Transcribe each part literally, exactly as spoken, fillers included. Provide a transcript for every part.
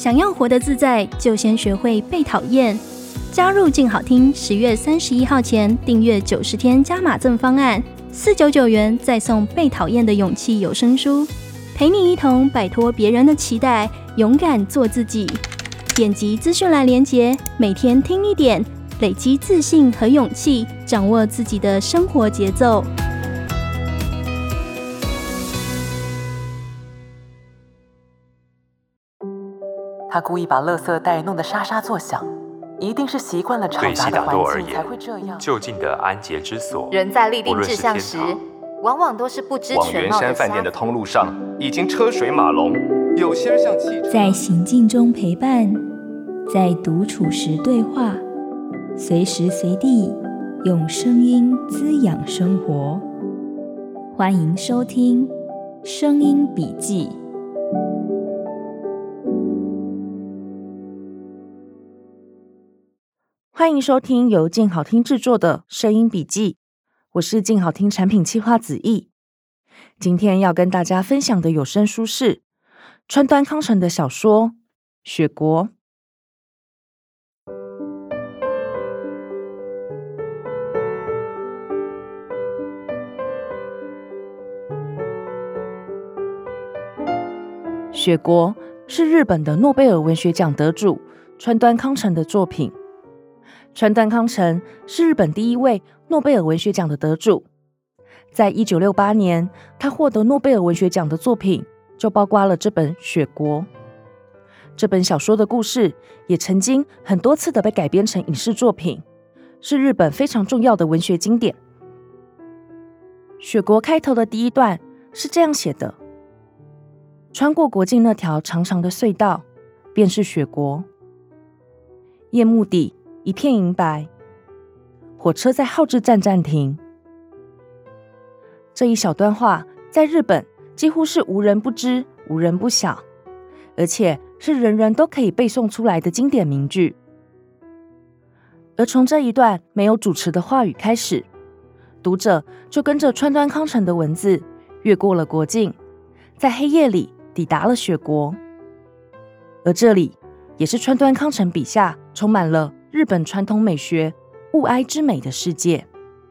想要活得自在，就先学会被讨厌。加入静好听，十月三十一号前订阅九十天加码赠方案，四百九十九元再送《被讨厌的勇气》有声书，陪你一同摆脱别人的期待，勇敢做自己。点击资讯栏连结，每天听一点，累积自信和勇气，掌握自己的生活节奏。 他故意把垃圾袋弄得沙沙作响，一定是习惯了嘈杂的环境才会这样。 就近的安洁之所， 人在立定志向时，往往都是不知全貌的。 往圆山饭店的通路上已经车水马龙，有些人像汽车。 在行进中陪伴，在独处时对话，随时随地用声音滋养生活。欢迎收听《声音笔记》。 欢迎收听由静好听制作的声音笔记，我是静好听产品企划子毅。今天要跟大家分享的有声书是川端康成的小说《雪国》。《雪国》是日本的诺贝尔文学奖得主川端康成的作品。川端康成是日本第一位诺贝尔文学奖的得主。在一九六八年，他获得诺贝尔文学奖的作品就包括了这本《雪国》。这本小说的故事也曾经很多次的被改编成影视作品，是日本非常重要的文学经典。《雪国》开头的第一段是这样写的：穿过国境那条长长的隧道，便是雪国。夜幕底一片银白，火车在号志站暂停。这一小段话在日本几乎是无人不知、无人不晓，而且是人人都可以背诵出来的经典名句。而从这一段没有主持的话语开始，读者就跟着川端康成的文字越过了国境，在黑夜里抵达了雪国。而这里也是川端康成笔下充满了日本传统美学物哀之美的世界。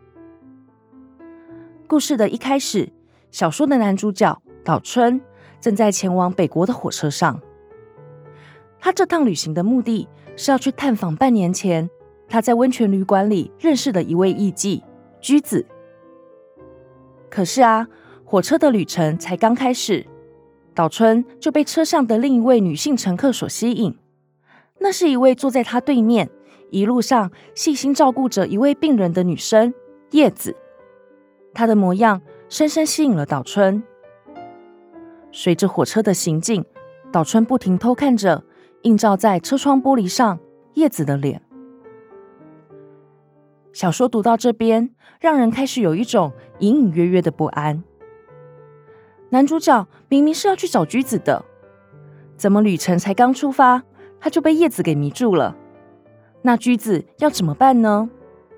故事的一开始，小说的男主角岛春正在前往北国的火车上。他这趟旅行的目的是要去探访半年前他在温泉旅馆里认识的一位艺妓居子。可是啊，火车的旅程才刚开始，岛春就被车上的另一位女性乘客所吸引。那是一位坐在他对面，一路上细心照顾着一位病人的女生叶子。她的模样深深吸引了岛春。随着火车的行进，岛春不停偷看着映照在车窗玻璃上叶子的脸。小说读到这边，让人开始有一种隐隐约约的不安。男主角明明是要去找居子的，怎么旅程才刚出发，他就被叶子给迷住了？那居子要怎么办呢？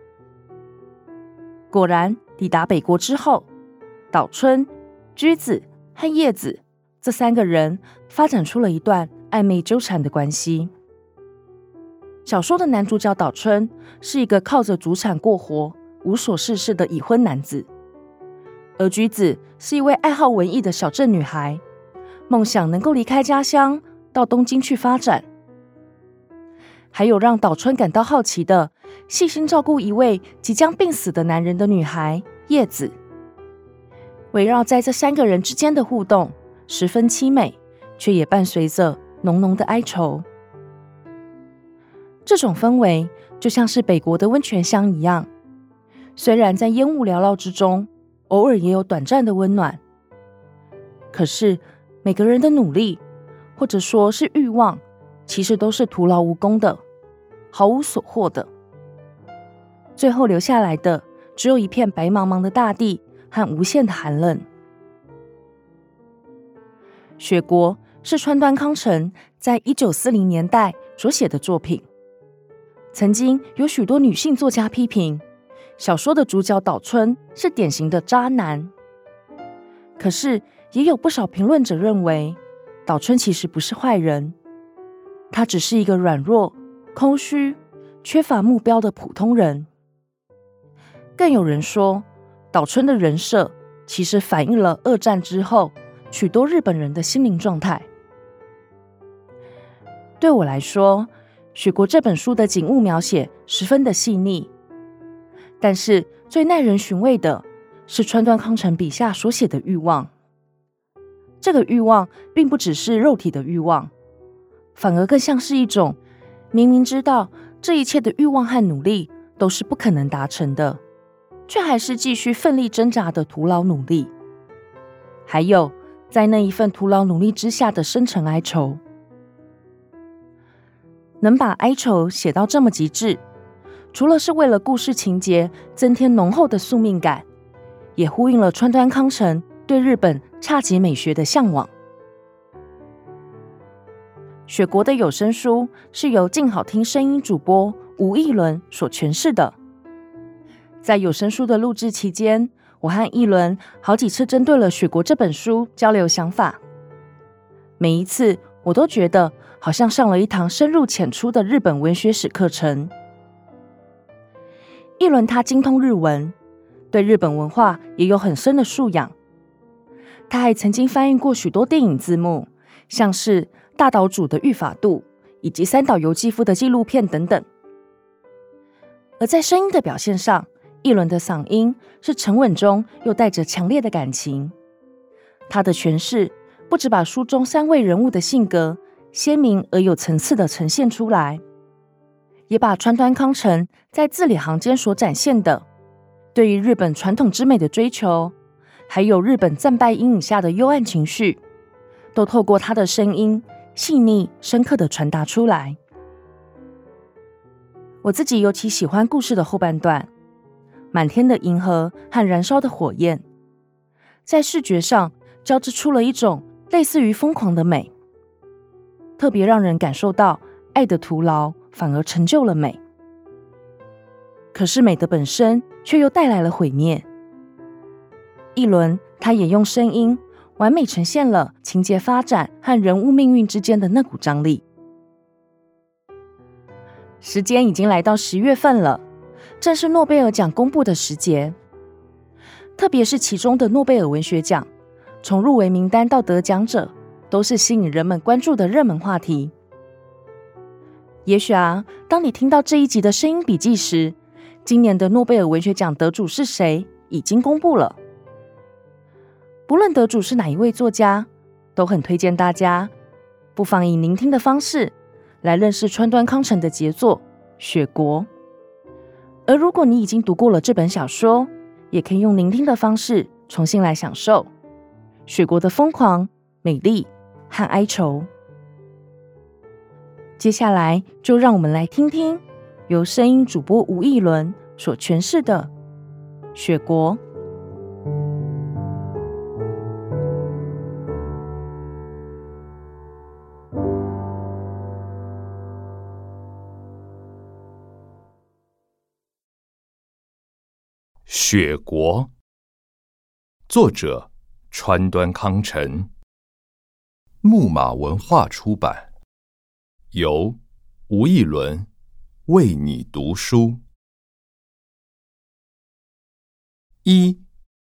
果然，抵达北国之后，岛春、居子和叶子这三个人发展出了一段暧昧纠缠的关系。小说的男主角岛春是一个靠着祖产过活、无所事事的已婚男子，而居子是一位爱好文艺的小镇女孩，梦想能够离开家乡到东京去发展。还有让岛春感到好奇的，细心照顾一位即将病死的男人的女孩叶子。围绕在这三个人之间的互动十分凄美，却也伴随着浓浓的哀愁。这种氛围就像是北国的温泉乡一样，虽然在烟雾缭绕之中，偶尔也有短暂的温暖，可是每个人的努力，或者说是欲望，其实都是徒劳无功的，毫无所获的。最后留下来的只有一片白茫茫的大地和无限的寒冷。雪国是川端康成在一九四零年代所写的作品，曾经有许多女性作家批评小说的主角岛春是典型的渣男。可是也有不少评论者认为岛春其实不是坏人， 他只是一个软弱、空虚、缺乏目标的普通人。更有人说，岛村的人设其实反映了二战之后许多日本人的心灵状态。对我来说，雪国这本书的景物描写十分的细腻，但是最耐人寻味的是川端康成笔下所写的欲望。这个欲望并不只是肉体的欲望，反而更像是一种明明知道这一切的欲望和努力都是不可能达成的，却还是继续奋力挣扎的徒劳努力，还有在那一份徒劳努力之下的深沉哀愁。能把哀愁写到这么极致，除了是为了故事情节增添浓厚的宿命感，也呼应了川端康成对日本侘寂美学的向往。雪国的有声书是由静好听声音主播吴艺伦所诠释的。在有声书的录制期间，我和艺伦好几次针对了雪国这本书交流想法，每一次我都觉得好像上了一堂深入浅出的日本文学史课程。艺伦他精通日文，对日本文化也有很深的素养。他还曾经翻译过许多电影字幕，像是大岛渚的御法度以及三岛由纪夫的纪录片等等。而在声音的表现上，艺伦的嗓音是沉稳中又带着强烈的感情。他的诠释不只把书中三位人物的性格鲜明而有层次的呈现出来，也把川端康成在字里行间所展现的对于日本传统之美的追求，还有日本战败阴影下的幽暗情绪，都透过他的声音细腻深刻地传达出来。我自己尤其喜欢故事的后半段，满天的银河和燃烧的火焰，在视觉上交织出了一种类似于疯狂的美，特别让人感受到爱的徒劳反而成就了美。可是美的本身却又带来了毁灭。一轮他也用声音完美呈现了情节发展和人物命运之间的那股张力。时间已经来到十月份了，正是诺贝尔奖公布的时节，特别是其中的诺贝尔文学奖，从入围名单到得奖者，都是吸引人们关注的热门话题。也许啊，当你听到这一集的声音笔记时，今年的诺贝尔文学奖得主是谁已经公布了。不论得主是哪一位作家，都很推荐大家不妨以聆听的方式来认识川端康成的杰作《雪国》。而如果你已经读过了这本小说，也可以用聆听的方式重新来享受雪国的疯狂、美丽和哀愁。接下来就让我们来听听由声音主播吴艺伦所诠释的《雪国》。 雪国，作者川端康成，木马文化出版，由吴艺伦为你读书。一，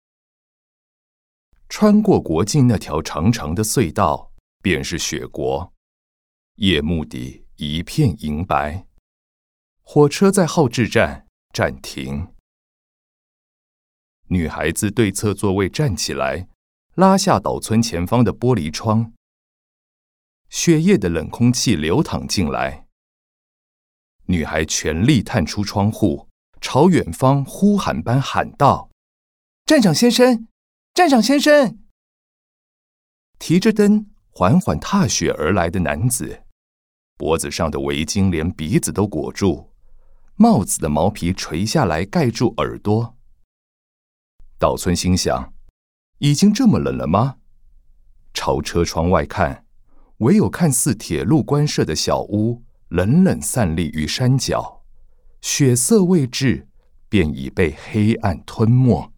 穿过国境那条长长的隧道，便是雪国。夜幕底一片银白，火车在号志站暂停。女孩子对侧座位站起来，拉下岛村前方的玻璃窗。雪夜的冷空气流淌进来。女孩全力探出窗户，朝远方呼喊般喊道：“站长先生，站长先生！”提着灯缓缓踏雪而来的男子，脖子上的围巾连鼻子都裹住，帽子的毛皮垂下来盖住耳朵。岛村心想，已经这么冷了吗？朝车窗外看，唯有看似铁路官舍的小屋冷冷散立于山脚，血色未至，便已被黑暗吞没。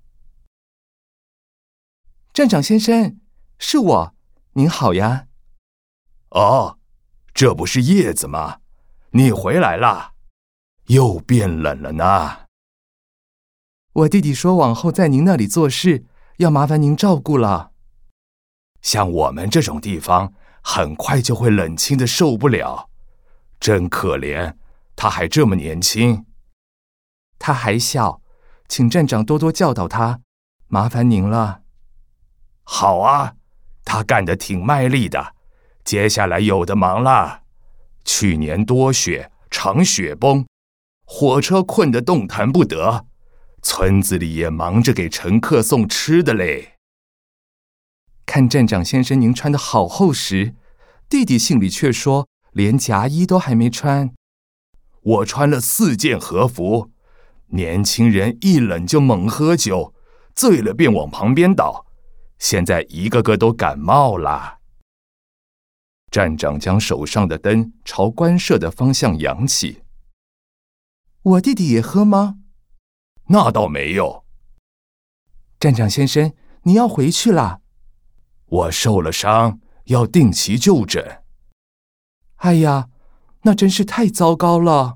站长先生，是我，您好呀。哦， 这不是叶子吗？你回来啦，又变冷了呢。 我弟弟说往后在您那里做事，要麻烦您照顾了。 像我们这种地方，很快就会冷清的受不了。真可怜，他还这么年轻。 他还小，请站长多多教导他，麻烦您了。 好啊，他干得挺卖力的，接下来有的忙了。去年多雪，常雪崩，火车困得动弹不得，村子里也忙着给乘客送吃的嘞。 看站长先生您穿得好厚实，弟弟信里却说连夹衣都还没穿。 我穿了四件和服，年轻人一冷就猛喝酒，醉了便往旁边倒，现在一个个都感冒了。站长将手上的灯朝官舍的方向扬起。 我弟弟也喝吗？ 那倒没有。 站长先生，你要回去啦。 我受了伤，要定期就诊。 哎呀，那真是太糟糕了。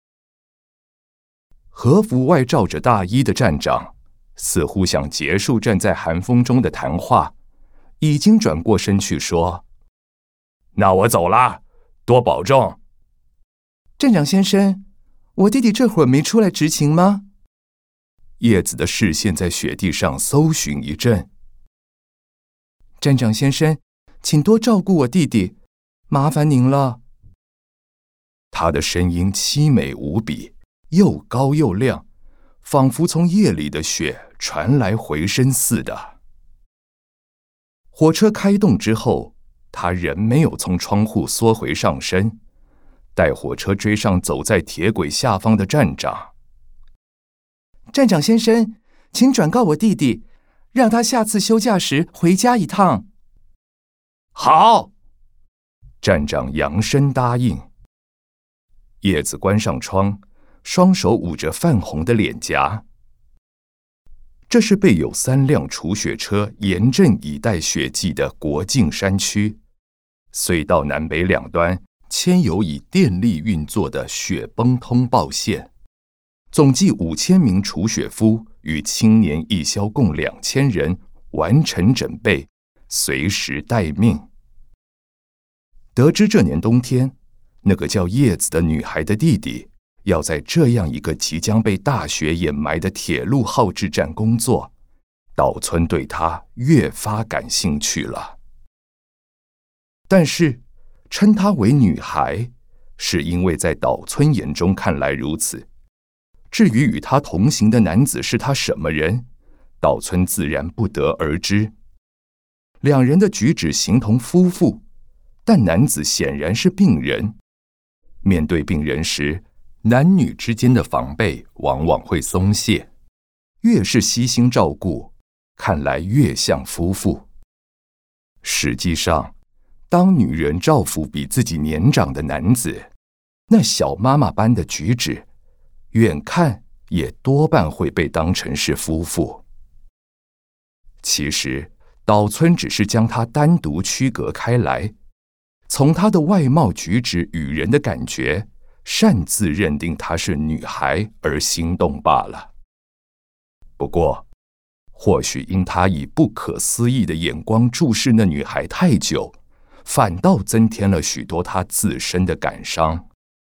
和服外罩着大衣的站长似乎想结束站在寒风中的谈话，已经转过身去说：那我走啦，多保重。 站长先生，我弟弟这会儿没出来执勤吗？ 叶子的视线在雪地上搜寻一阵。 站长先生，请多照顾我弟弟，麻烦您了。 他的声音凄美无比，又高又亮，仿佛从夜里的雪传来回声似的。火车开动之后，他仍没有从窗户缩回上身，待火车追上走在铁轨下方的站长。 站长先生，请转告我弟弟，让他下次休假时回家一趟。 好，站长扬声答应。叶子关上窗，双手捂着泛红的脸颊。这是备有三辆除雪车严阵以待雪季的国境山区，隧道南北两端牵有以电力运作的雪崩通报线，总计五千名除雪夫与青年义消共两千人完成整备，随时待命。得知这年冬天，那个叫叶子的女孩的弟弟要在这样一个即将被大雪掩埋的铁路号志站工作，岛村对他越发感兴趣了。但是称她为女孩，是因为在岛村眼中看来如此。至于与他同行的男子是他什么人，岛村自然不得而知。两人的举止形同夫妇，但男子显然是病人。面对病人时，男女之间的防备往往会松懈，越是悉心照顾，看来越像夫妇。实际上，当女人照拂比自己年长的男子，那小妈妈般的举止，远看也多半会被当成是夫妇。其实，岛村只是将他单独区隔开来，从他的外貌举止与人的感觉，擅自认定她是女孩而心动罢了。不过，或许因他以不可思议的眼光注视那女孩太久，反倒增添了许多他自身的感伤。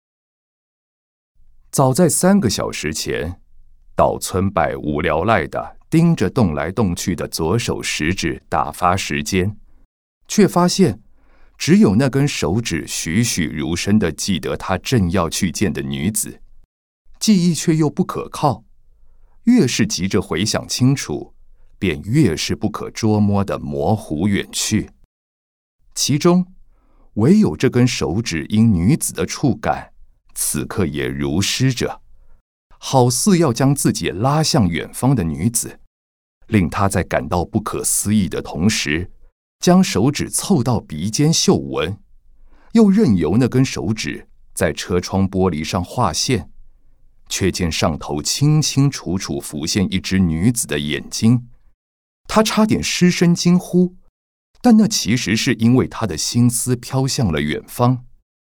早在三个小时前，岛村百无聊赖地盯着动来动去的左手食指打发时间，却发现只有那根手指栩栩如生地记得他正要去见的女子，记忆却又不可靠，越是急着回想清楚，便越是不可捉摸地模糊远去。其中，唯有这根手指因女子的触感，此刻也如诗着，好似要将自己拉向远方的女子，令他在感到不可思议的同时，将手指凑到鼻尖嗅闻，又任由那根手指在车窗玻璃上画线，却见上头清清楚楚浮现一只女子的眼睛。他差点失声惊呼，但那其实是因为他的心思飘向了远方，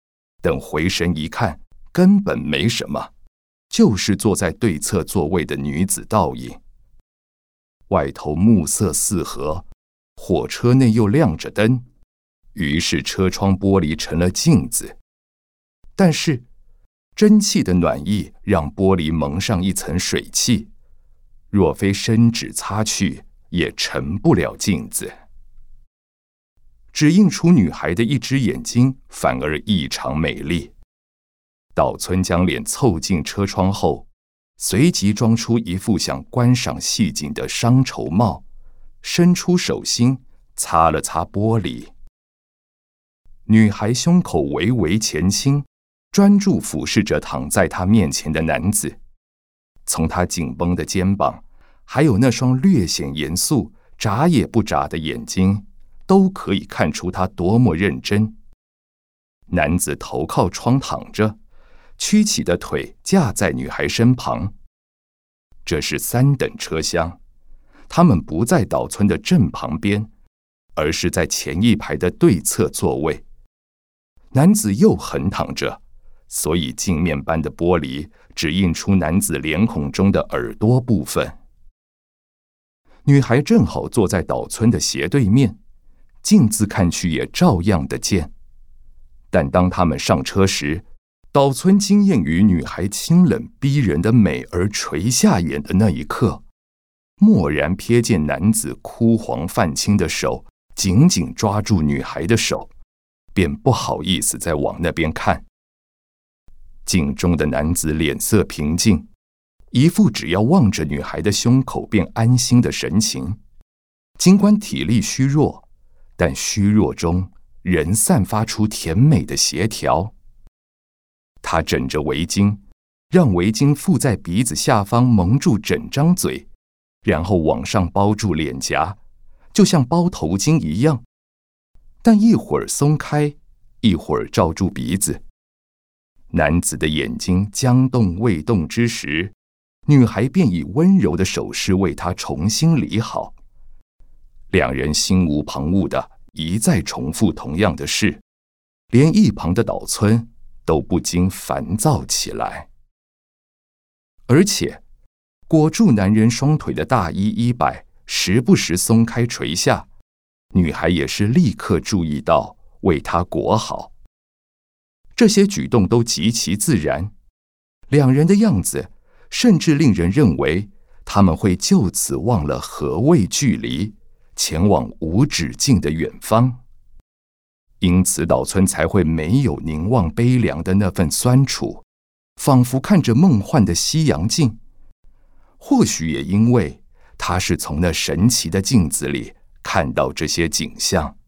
等回神一看，根本没什么，就是坐在对侧座位的女子倒影。外头暮色四合，火车内又亮着灯，于是车窗玻璃成了镜子。但是蒸汽的暖意让玻璃蒙上一层水汽，若非伸指擦去，也成不了镜子。只映出女孩的一只眼睛，反而异常美丽。岛村将脸凑近车窗后，随即装出一副想观赏戏景的伤愁貌，伸出手心擦了擦玻璃。女孩胸口微微前倾，专注俯视着躺在她面前的男子。从她紧绷的肩膀，还有那双略显严肃、眨也不眨的眼睛，都可以看出他多么认真。男子头靠窗躺着，曲起的腿架在女孩身旁。这是三等车厢，他们不在岛村的正旁边，而是在前一排的对侧座位。男子又横躺着，所以镜面般的玻璃只映出男子脸孔中的耳朵部分。女孩正好坐在岛村的斜对面，镜子看去也照样的见。但当他们上车时，岛村惊艳于女孩清冷逼人的美而垂下眼的那一刻，蓦然瞥见男子枯黄泛青的手紧紧抓住女孩的手，便不好意思再往那边看。镜中的男子脸色平静，一副只要望着女孩的胸口便安心的神情。尽管体力虚弱，但虚弱中仍散发出甜美的协调。他枕着围巾，让围巾附在鼻子下方蒙住整张嘴，然后往上包住脸颊，就像包头巾一样。但一会儿松开，一会儿罩住鼻子。男子的眼睛将动未动之时，女孩便以温柔的手势为他重新理好。两人心无旁骛地一再重复同样的事，连一旁的岛村都不禁烦躁起来。而且裹住男人双腿的大衣衣摆时不时松开垂下，女孩也是立刻注意到为他裹好。这些举动都极其自然，两人的样子甚至令人认为他们会就此忘了何谓距离，前往无止境的远方。因此岛村才会没有凝望悲凉的那份酸楚，仿佛看着梦幻的西洋镜。或许也因为他是从那神奇的镜子里看到这些景象。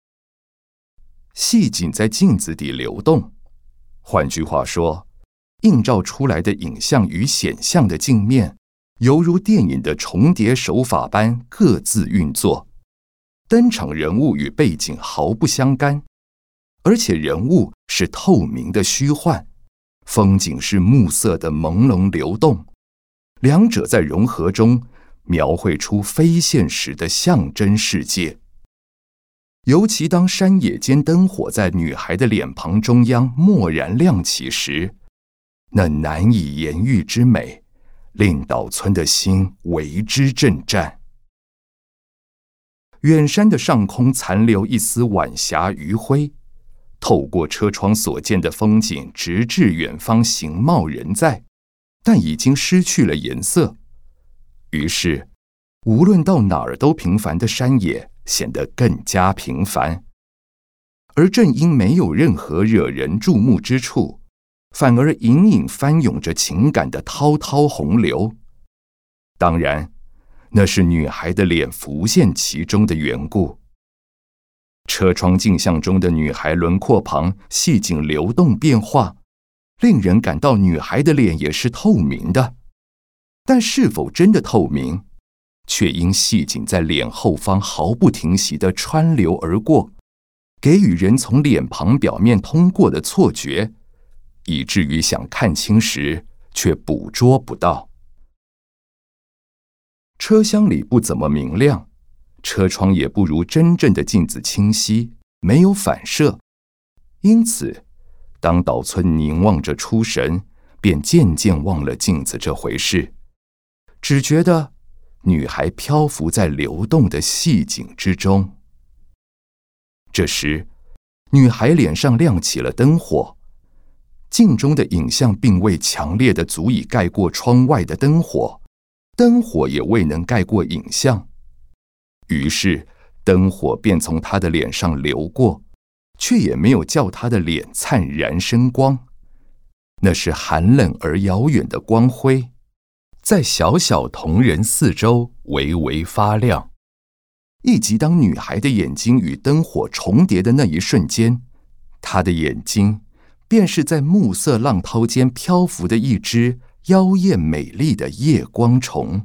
细景在镜子底流动，换句话说，映照出来的影像与显像的镜面犹如电影的重叠手法般各自运作。登场人物与背景毫不相干，而且人物是透明的虚幻，风景是暮色的朦胧流动，两者在融合中描绘出非现实的象征世界。尤其当山野间灯火在女孩的脸庞中央蓦然亮起时，那难以言喻之美令岛村的心为之震颤。远山的上空残留一丝晚霞余晖，透过车窗所见的风景直至远方形貌仍在，但已经失去了颜色。于是无论到哪儿都平凡的山野显得更加平凡，而正因没有任何惹人注目之处，反而隐隐翻涌着情感的滔滔洪流。当然，那是女孩的脸浮现其中的缘故。车窗镜像中的女孩轮廓旁细景流动变化，令人感到女孩的脸也是透明的。但是否真的透明，却因细景在脸后方毫不停息地穿流而过，给予人从脸庞表面通过的错觉，以至于想看清时却捕捉不到。车厢里不怎么明亮，车窗也不如真正的镜子清晰，没有反射，因此当岛村凝望着出神，便渐渐忘了镜子这回事，只觉得女孩漂浮在流动的细井之中。这时，女孩脸上亮起了灯火，镜中的影像并未强烈的足以盖过窗外的灯火，灯火也未能盖过影像。于是，灯火便从她的脸上流过，却也没有叫她的脸灿然生光。那是寒冷而遥远的光辉，在小小瞳仁四周微微发亮。以及当女孩的眼睛与灯火重叠的那一瞬间，她的眼睛便是在暮色浪涛间漂浮的一只妖艳美丽的夜光虫。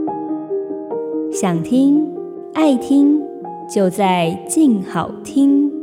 想听爱听，就在静好听。